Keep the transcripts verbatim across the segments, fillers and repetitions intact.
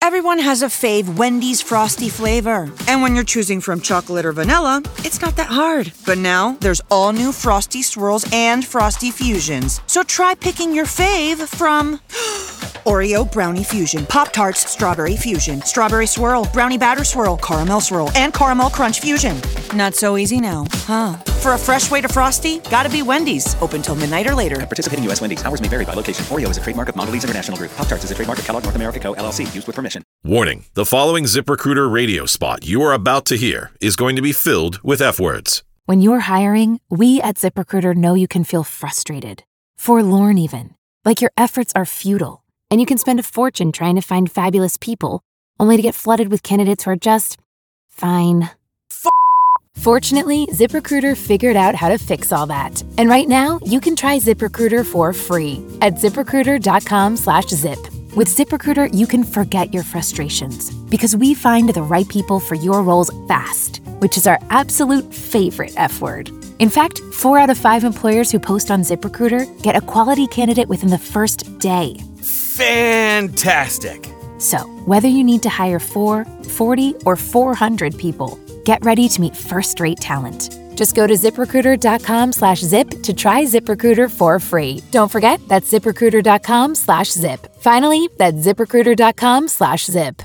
Everyone has a fave Wendy's Frosty flavor. And when you're choosing from chocolate or vanilla, it's not that hard. But now, there's all new Frosty Swirls and Frosty Fusions. So try picking your fave from Oreo Brownie Fusion, Pop-Tarts Strawberry Fusion, Strawberry Swirl, Brownie Batter Swirl, Caramel Swirl, and Caramel Crunch Fusion. Not so easy now, huh? For a fresh way to Frosty, gotta be Wendy's. Open till midnight or later. At participating U S Wendy's, hours may vary by location. Oreo is a trademark of Mondelez International Group. Pop-Tarts is a trademark of Kellogg North America Co., L L C. Used with permission. Warning, the following ZipRecruiter radio spot you are about to hear is going to be filled with F-words. When you're hiring, we at ZipRecruiter know you can feel frustrated, forlorn even, like your efforts are futile, and you can spend a fortune trying to find fabulous people, only to get flooded with candidates who are just fine. F- Fortunately, ZipRecruiter figured out how to fix all that. And right now, you can try ZipRecruiter for free at ZipRecruiter.com slash zip. With ZipRecruiter, you can forget your frustrations because we find the right people for your roles fast, which is our absolute favorite F word. In fact, four out of five employers who post on ZipRecruiter get a quality candidate within the first day. Fantastic. So, whether you need to hire four, forty, or four hundred people, get ready to meet first-rate talent. Just go to ZipRecruiter.com slash zip to try ZipRecruiter for free. Don't forget, that's ZipRecruiter.com slash zip. Finally, that's ZipRecruiter.com slash zip.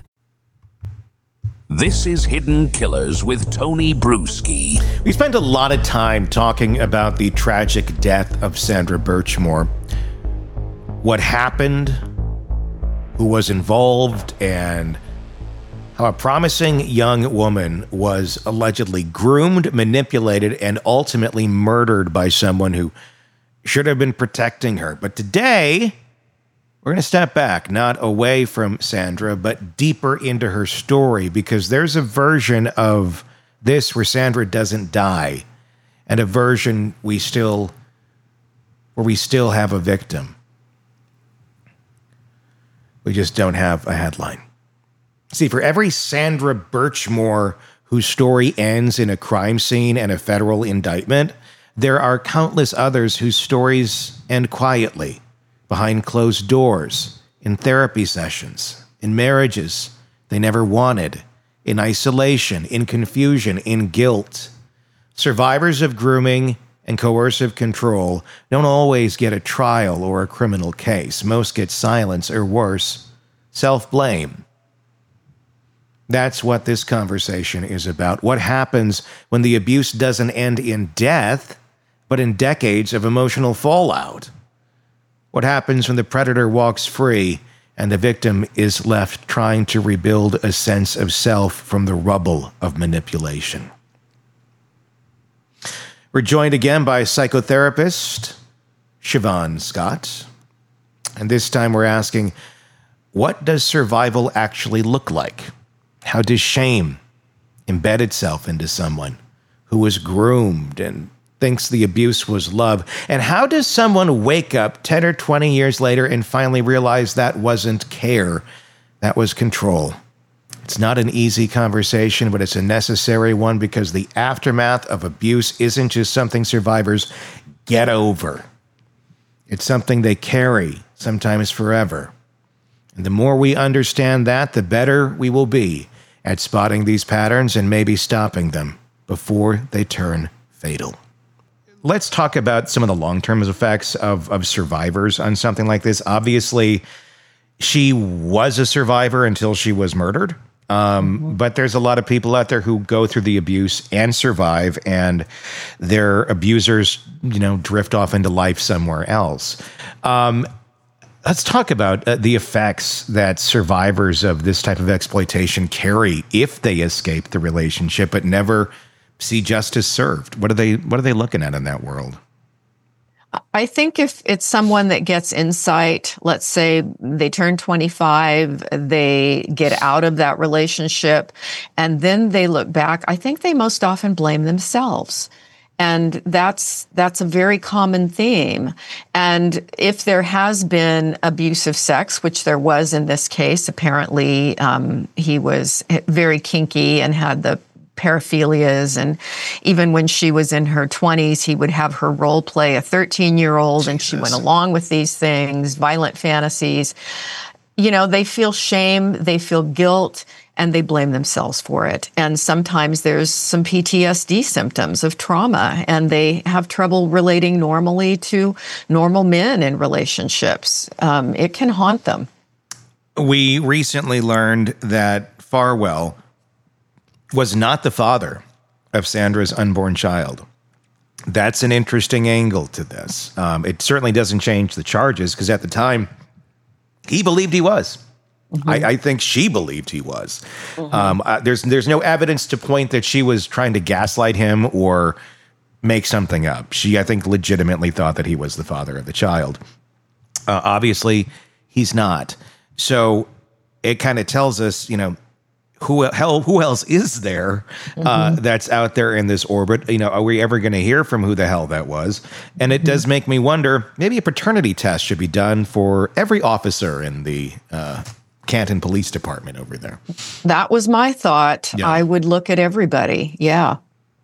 This is Hidden Killers with Tony Bruschi. We spent a lot of time talking about the tragic death of Sandra Birchmore. What happened, who was involved, and how a promising young woman was allegedly groomed, manipulated, and ultimately murdered by someone who should have been protecting her. But today, we're going to step back, not away from Sandra, but deeper into her story, because there's a version of this where Sandra doesn't die, and a version we still, where we still have a victim. We just don't have a headline. See, for every Sandra Birchmore whose story ends in a crime scene and a federal indictment, there are countless others whose stories end quietly, behind closed doors, in therapy sessions, in marriages they never wanted, in isolation, in confusion, in guilt. Survivors of grooming and coercive control don't always get a trial or a criminal case. Most get silence or worse, self-blame. That's what this conversation is about. What happens when the abuse doesn't end in death, but in decades of emotional fallout? What happens when the predator walks free and the victim is left trying to rebuild a sense of self from the rubble of manipulation? We're joined again by psychotherapist Siobhan Scott. And this time we're asking, what does survival actually look like? How does shame embed itself into someone who was groomed and thinks the abuse was love? And how does someone wake up ten or twenty years later and finally realize that wasn't care, that was control? It's not an easy conversation, but it's a necessary one, because the aftermath of abuse isn't just something survivors get over. It's something they carry, sometimes forever. And the more we understand that, the better we will be at spotting these patterns and maybe stopping them before they turn fatal. Let's talk about some of the long-term effects of, of survivors on something like this. Obviously, she was a survivor until she was murdered. Um, mm-hmm. But there's a lot of people out there who go through the abuse and survive, and their abusers, you know, drift off into life somewhere else. Um, let's talk about uh, the effects that survivors of this type of exploitation carry if they escape the relationship but never see justice served. What are they, what are they looking at in that world? I think if it's someone that gets insight, let's say they turn twenty-five, they get out of that relationship, and then they look back, I think they most often blame themselves. And that's that's a very common theme. And if there has been abusive sex, which there was in this case, apparently um, he was very kinky and had the paraphilias, and even when she was in her twenties, he would have her role play a thirteen-year-old, and she went along with these things, violent fantasies. you know, they feel shame, they feel guilt, and they blame themselves for it. And sometimes there's some P T S D symptoms of trauma, and they have trouble relating normally to normal men in relationships. Um, it can haunt them. We recently learned that Farwell was not the father of Sandra's unborn child. That's an interesting angle to this. Um, it certainly doesn't change the charges, because at the time, he believed he was. Mm-hmm. I, I think she believed he was. Mm-hmm. Um, uh, there's there's no evidence to point that she was trying to gaslight him or make something up. She, I think, legitimately thought that he was the father of the child. Uh, obviously, he's not. So it kind of tells us, you know, who hell who else is there uh, mm-hmm. that's out there in this orbit? You know, are we ever going to hear from who the hell that was? And it mm-hmm. does make me wonder, maybe a paternity test should be done for every officer in the uh Canton Police Department over there. That was my thought. Yeah. I would look at everybody. Yeah.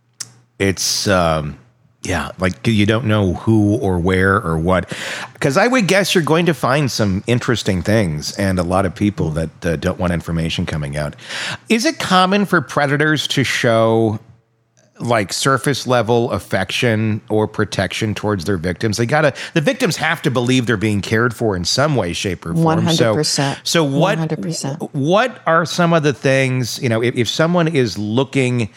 It's, um, yeah, like you don't know who or where or what. Because I would guess you're going to find some interesting things and a lot of people that uh, don't want information coming out. Is it common for predators to show like surface level affection or protection towards their victims? They gotta, the victims have to believe they're being cared for in some way, shape, or form. one hundred percent. So, so what, one hundred percent. What are some of the things, you know, if, if someone is looking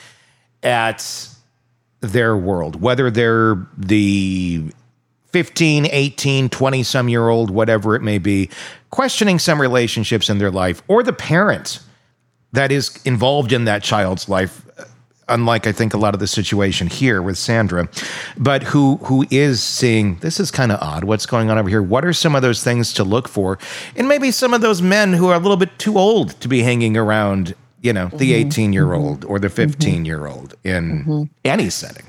at their world, whether they're the fifteen, eighteen, twenty some year old, whatever it may be, questioning some relationships in their life, or the parent that is involved in that child's life, unlike I think a lot of the situation here with Sandra, but who who is seeing, this is kind of odd, what's going on over here? What are some of those things to look for? And maybe some of those men who are a little bit too old to be hanging around, you know, the eighteen-year-old mm-hmm. or the fifteen-year-old in mm-hmm. any setting.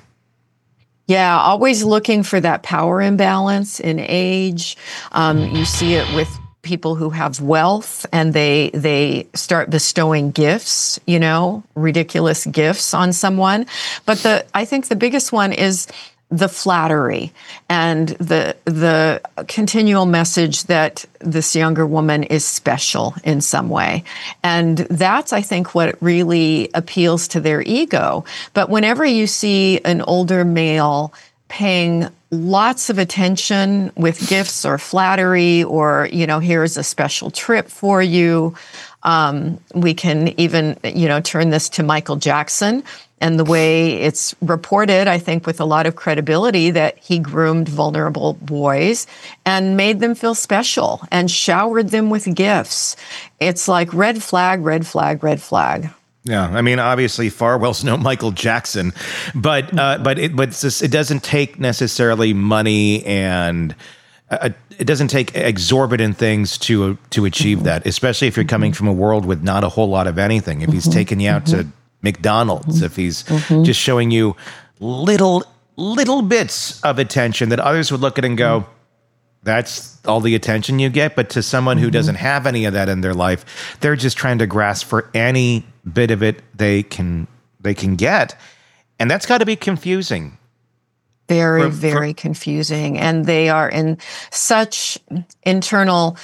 Yeah, always looking for that power imbalance in age. Um, you see it with people who have wealth, and they they start bestowing gifts, you know, ridiculous gifts on someone. But the I think the biggest one is the flattery and the the continual message that this younger woman is special in some way. And that's, I think, what really appeals to their ego. But whenever you see an older male paying lots of attention with gifts or flattery, or, you know, here's a special trip for you. Um, we can even, you know, turn this to Michael Jackson and the way it's reported, I think, with a lot of credibility, that he groomed vulnerable boys and made them feel special and showered them with gifts. It's like red flag, red flag, red flag. Yeah, I mean, obviously, Farwell's no Michael Jackson, but uh, but it but it's just, it doesn't take necessarily money, and uh, it doesn't take exorbitant things to to achieve mm-hmm. that. Especially if you're coming from a world with not a whole lot of anything. If he's mm-hmm. taking you out mm-hmm. to McDonald's, mm-hmm. if he's mm-hmm. just showing you little little bits of attention that others would look at and go, that's all the attention you get. But to someone who mm-hmm. doesn't have any of that in their life, they're just trying to grasp for any bit of it they can they can get. And that's got to be confusing. Very, for, very for, confusing. And they are in such internal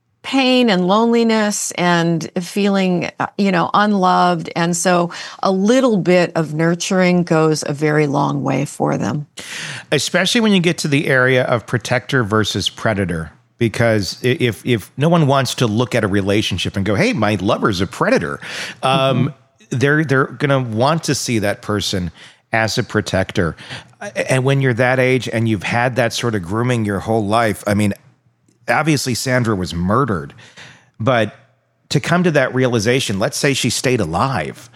pain and loneliness and feeling, you know, unloved. And so a little bit of nurturing goes a very long way for them. Especially when you get to the area of protector versus predator. Because if if no one wants to look at a relationship and go, hey, my lover's a predator, um, mm-hmm. they're they're going to want to see that person as a protector. And when you're that age and you've had that sort of grooming your whole life, I mean, obviously Sandra was murdered, but to come to that realization, let's say she stayed alive,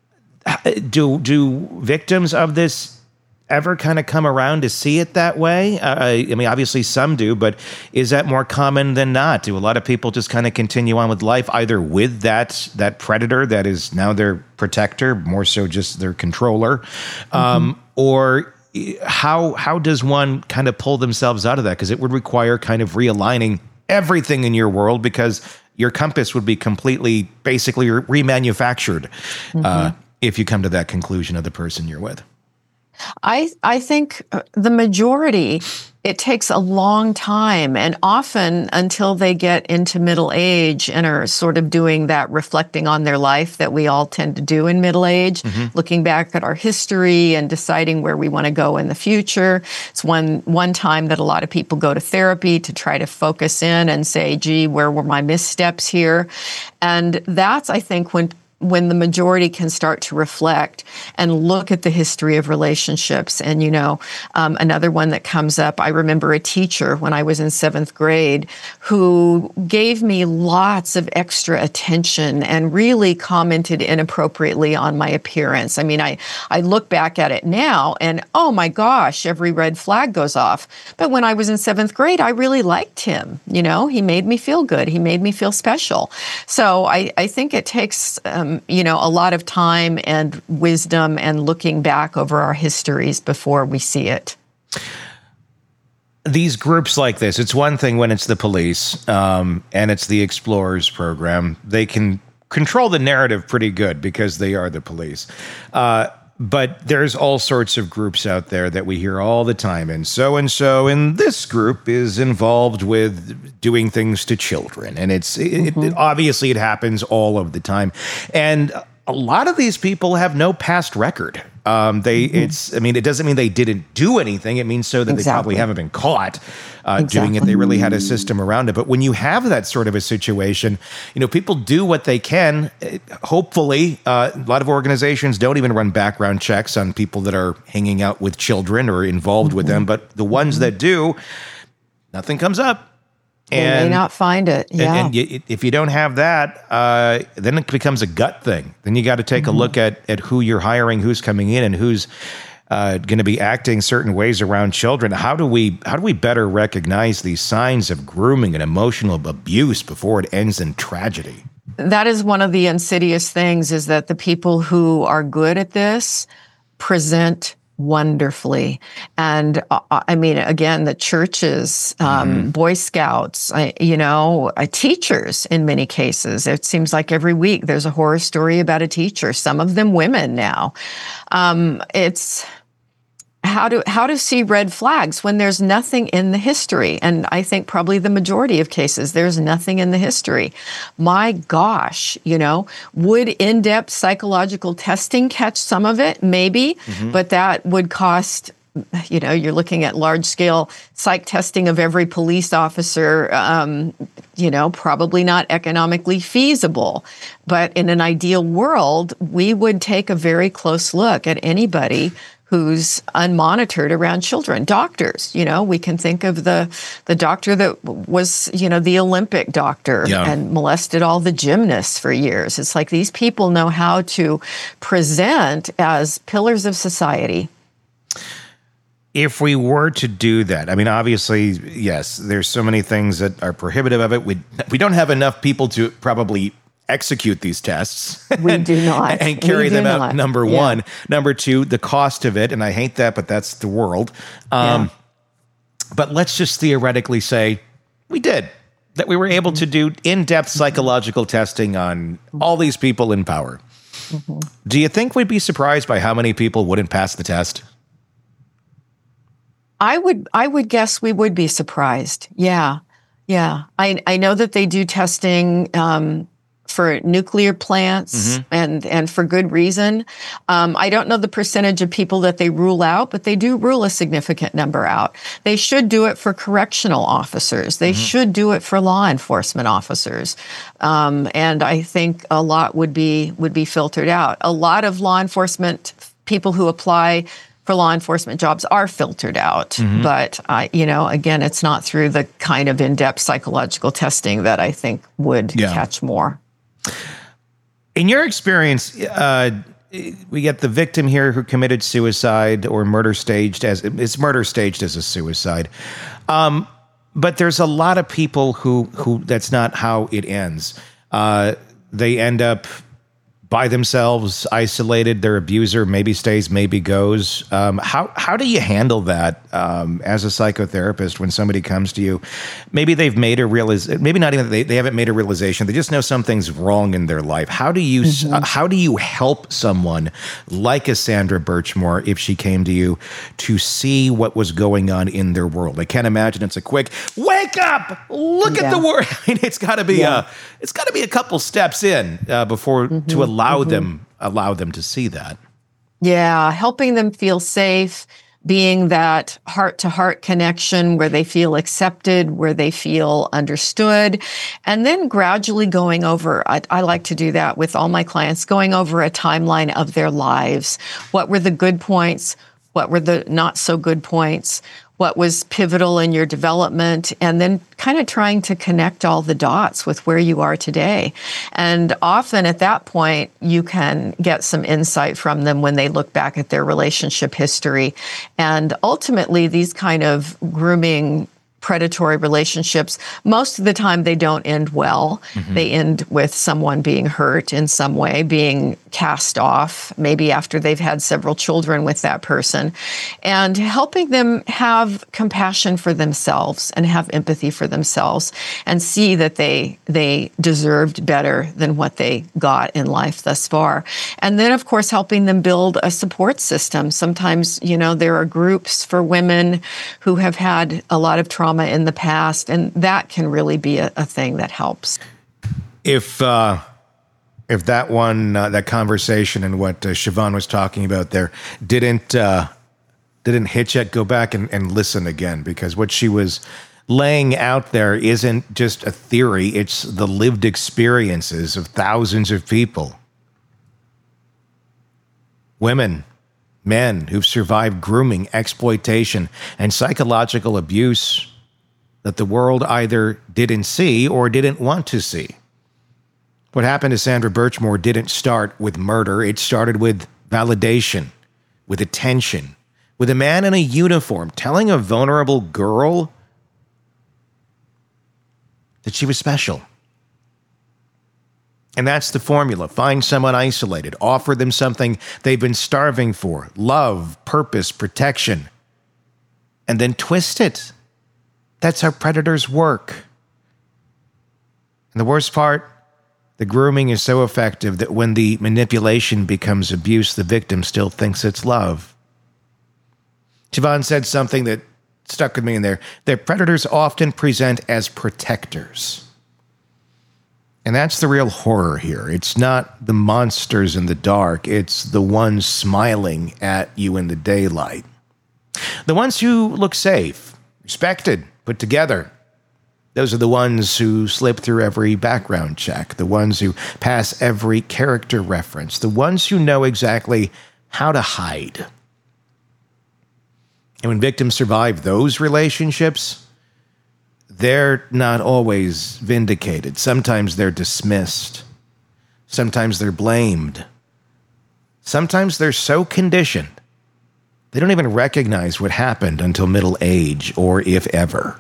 do do victims of this ever kind of come around to see it that way? Uh, I mean, obviously some do, but is that more common than not? Do a lot of people just kind of continue on with life, either with that that predator that is now their protector, more so just their controller, mm-hmm. um, or how how does one kind of pull themselves out of that? Because it would require kind of realigning everything in your world, because your compass would be completely, basically remanufactured mm-hmm. uh, if you come to that conclusion of the person you're with. I I think the majority, it takes a long time, and often until they get into middle age and are sort of doing that reflecting on their life that we all tend to do in middle age, mm-hmm. looking back at our history and deciding where we want to go in the future. It's one one time that a lot of people go to therapy to try to focus in and say, gee, where were my missteps here? And that's, I think, when when the majority can start to reflect and look at the history of relationships. And, you know, um, another one that comes up, I remember a teacher when I was in seventh grade who gave me lots of extra attention and really commented inappropriately on my appearance. I mean, I, I look back at it now and, oh my gosh, every red flag goes off. But when I was in seventh grade, I really liked him. You know, he made me feel good. He made me feel special. So I, I think it takes, um, you know, a lot of time and wisdom and looking back over our histories before we see it. These groups like this, it's one thing when it's the police um, and it's the Explorers program. They can control the narrative pretty good because they are the police. Uh, but there's all sorts of groups out there that we hear all the time. And so-and-so in this group is involved with doing things to children. And it's mm-hmm. it, it, obviously it happens all of the time. And a lot of these people have no past record. Um, they, mm-hmm. it's, I mean, it doesn't mean they didn't do anything. It means so that exactly. they probably haven't been caught uh, exactly. doing it. They really had a system around it. But when you have that sort of a situation, you know, people do what they can. Hopefully, uh, a lot of organizations don't even run background checks on people that are hanging out with children or involved mm-hmm. with them. But the ones mm-hmm. that do, nothing comes up. And, they may not find it. Yeah. And, and you, if you don't have that, uh, then it becomes a gut thing. Then you got to take mm-hmm. a look at at who you're hiring, who's coming in, and who's uh, going to be acting certain ways around children. How do we how do we better recognize these signs of grooming and emotional abuse before it ends in tragedy? That is one of the insidious things, is that the people who are good at this present wonderfully. And uh, I mean, again, the churches, um, mm-hmm. Boy Scouts, I, you know, uh, teachers in many cases. It seems like every week there's a horror story about a teacher, some of them women now. Um, it's how to how to see red flags when there's nothing in the history. And I think probably the majority of cases, there's nothing in the history. My gosh, you know, would in-depth psychological testing catch some of it? Maybe, mm-hmm. but that would cost, you know, you're looking at large-scale psych testing of every police officer, um, you know, probably not economically feasible. But in an ideal world, we would take a very close look at anybody who's unmonitored around children. Doctors, you know, we can think of the the doctor that was, you know, the Olympic doctor yeah. and molested all the gymnasts for years. It's like these people know how to present as pillars of society. If we were to do that, I mean, obviously, yes, there's so many things that are prohibitive of it. We we don't have enough people to probably execute these tests. We and, do not. And carry them out, not. number yeah. one. Number two, the cost of it, and I hate that, but that's the world. Um, yeah. But let's just theoretically say we did, that we were able to do in-depth psychological testing on all these people in power. Mm-hmm. Do you think we'd be surprised by how many people wouldn't pass the test? I would I would guess we would be surprised. Yeah. Yeah. I, I know that they do testing um, for nuclear plants mm-hmm. and, and for good reason. Um, I don't know the percentage of people that they rule out, but they do rule a significant number out. They should do it for correctional officers. They mm-hmm. should do it for law enforcement officers. Um, and I think a lot would be would be filtered out. A lot of law enforcement people who apply for law enforcement jobs are filtered out. Mm-hmm. But, uh, you know, again, it's not through the kind of in-depth psychological testing that I think would yeah. catch more. In your experience, uh, we get the victim here who committed suicide or murder staged as it's murder staged as a suicide. Um, but there's a lot of people who who that's not how it ends. Uh, they end up by themselves, isolated. Their abuser maybe stays, maybe goes. Um, how how do you handle that um, as a psychotherapist when somebody comes to you? Maybe they've made a realiz- maybe not even they, they haven't made a realization. They just know something's wrong in their life. How do you mm-hmm. uh, how do you help someone like a Sandra Birchmore if she came to you to see what was going on in their world? I can't imagine it's a quick wake up, look yeah. at the world. I mean, it's got to be yeah. a it's got to be a couple steps in uh, before mm-hmm. to allow allow mm-hmm. them allow them to see that. Yeah, helping them feel safe, being that heart-to-heart connection where they feel accepted, where they feel understood, and then gradually going over, I, I like to do that with all my clients, going over a timeline of their lives. What were the good points? What were the not so good points? What was pivotal in your development, and then kind of trying to connect all the dots with where you are today. And often at that point, you can get some insight from them when they look back at their relationship history. And ultimately, these kind of grooming predatory relationships, most of the time they don't end well. Mm-hmm. They end with someone being hurt in some way, being cast off, maybe after they've had several children with that person, and helping them have compassion for themselves and have empathy for themselves and see that they they deserved better than what they got in life thus far. And then, of course, helping them build a support system. Sometimes, you know, there are groups for women who have had a lot of trauma in the past, and that can really be a, a thing that helps. If uh, if that one, uh, that conversation and what uh, Siobhan was talking about there didn't uh, didn't hit yet, go back and, and listen again, because what she was laying out there isn't just a theory; it's the lived experiences of thousands of people, women, men who've survived grooming, exploitation, and psychological abuse that the world either didn't see or didn't want to see. What happened to Sandra Birchmore didn't start with murder. It started with validation, with attention, with a man in a uniform telling a vulnerable girl that she was special. And that's the formula. Find someone isolated, offer them something they've been starving for, love, purpose, protection, and then twist it. That's how predators work. And the worst part, the grooming is so effective that when the manipulation becomes abuse, the victim still thinks it's love. Siobhan said something that stuck with me in there, that predators often present as protectors. And that's the real horror here. It's not the monsters in the dark. It's the ones smiling at you in the daylight. The ones who look safe, respected, put together. Those are the ones who slip through every background check, the ones who pass every character reference, the ones who know exactly how to hide. And when victims survive those relationships, they're not always vindicated. Sometimes they're dismissed. Sometimes they're blamed. Sometimes they're so conditioned, they don't even recognize what happened until middle age, or if ever.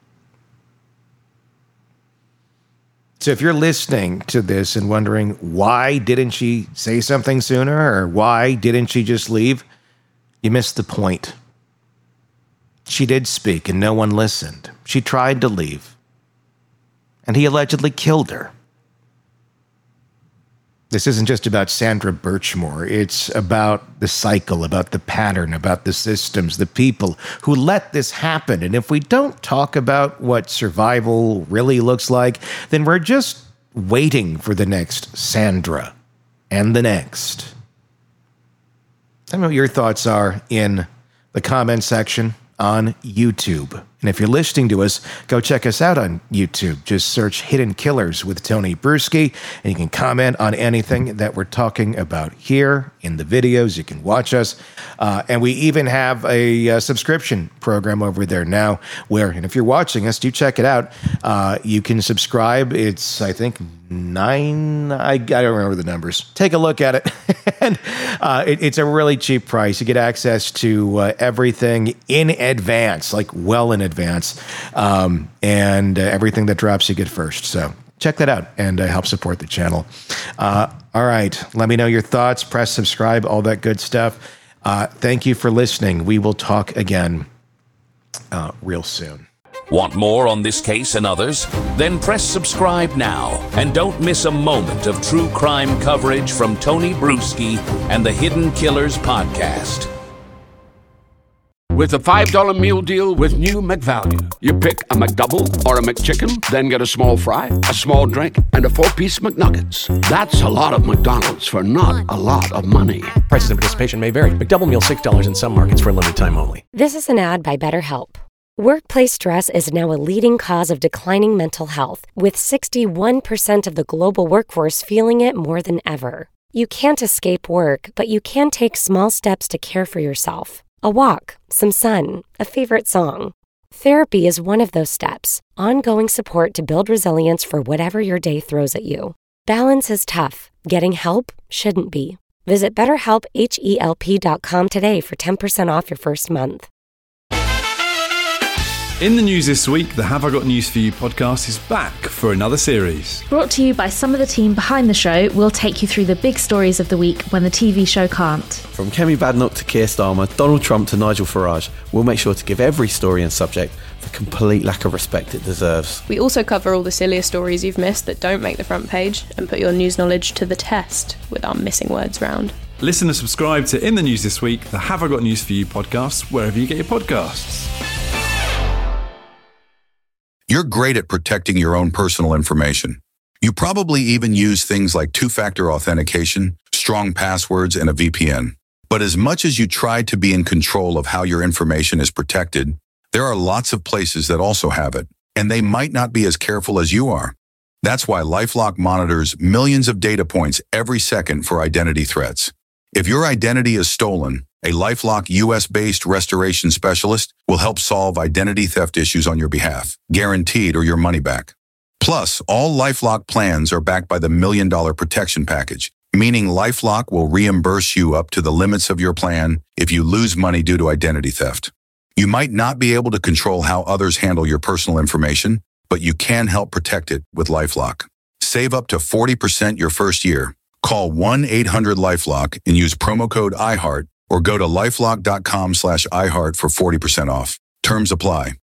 So if you're listening to this and wondering, why didn't she say something sooner, or why didn't she just leave? You missed the point. She did speak and no one listened. She tried to leave, and he allegedly killed her. This isn't just about Sandra Birchmore. It's about the cycle, about the pattern, about the systems, the people who let this happen. And if we don't talk about what survival really looks like, then we're just waiting for the next Sandra and the next. Tell me what your thoughts are in the comment section on YouTube. And if you're listening to us, go check us out on YouTube. Just search Hidden Killers with Tony Bruschi, and you can comment on anything that we're talking about here in the videos. You can watch us. Uh, and we even have a, uh subscription program over there now where, and if you're watching us, do check it out. Uh, you can subscribe. It's, I think, nine, I, I don't remember the numbers. Take a look at it. and uh, it, it's a really cheap price. You get access to uh, everything in advance, like well in advance. advance, um, and uh, everything that drops you get first. So check that out and uh, help support the channel. Uh, all right. Let me know your thoughts. Press subscribe, all that good stuff. Uh, thank you for listening. We will talk again uh, real soon. Want more on this case and others? Then press subscribe now and don't miss a moment of true crime coverage from Tony Bruschi and the Hidden Killers podcast. With a five dollar meal deal with new McValue. You pick a McDouble or a McChicken, then get a small fry, a small drink, and a four-piece McNuggets. That's a lot of McDonald's for not a lot of money. Prices and participation may vary. McDouble meal six dollars in some markets for a limited time only. This is an ad by BetterHelp. Workplace stress is now a leading cause of declining mental health, with sixty-one percent of the global workforce feeling it more than ever. You can't escape work, but you can take small steps to care for yourself. A walk, some sun, a favorite song. Therapy is one of those steps. Ongoing support to build resilience for whatever your day throws at you. Balance is tough. Getting help shouldn't be. Visit better help help dot com today for ten percent off your first month. In the news this week, the Have I Got News For You podcast is back for another series. Brought to you by some of the team behind the show, we'll take you through the big stories of the week when the T V show can't. From Kemi Badenoch to Keir Starmer, Donald Trump to Nigel Farage, we'll make sure to give every story and subject the complete lack of respect it deserves. We also cover all the sillier stories you've missed that don't make the front page and put your news knowledge to the test with our missing words round. Listen and subscribe to In the News This Week, the Have I Got News For You podcast, wherever you get your podcasts. You're great at protecting your own personal information. You probably even use things like two-factor authentication, strong passwords, and a V P N. But as much as you try to be in control of how your information is protected, there are lots of places that also have it, and they might not be as careful as you are. That's why LifeLock monitors millions of data points every second for identity threats. If your identity is stolen, a LifeLock U S-based restoration specialist will help solve identity theft issues on your behalf, guaranteed or your money back. Plus, all LifeLock plans are backed by the Million Dollar Protection Package, meaning LifeLock will reimburse you up to the limits of your plan if you lose money due to identity theft. You might not be able to control how others handle your personal information, but you can help protect it with LifeLock. Save up to forty percent your first year. Call one eight hundred LifeLock and use promo code I heart or go to lifelock dot com slash iHeart for forty percent off. Terms apply.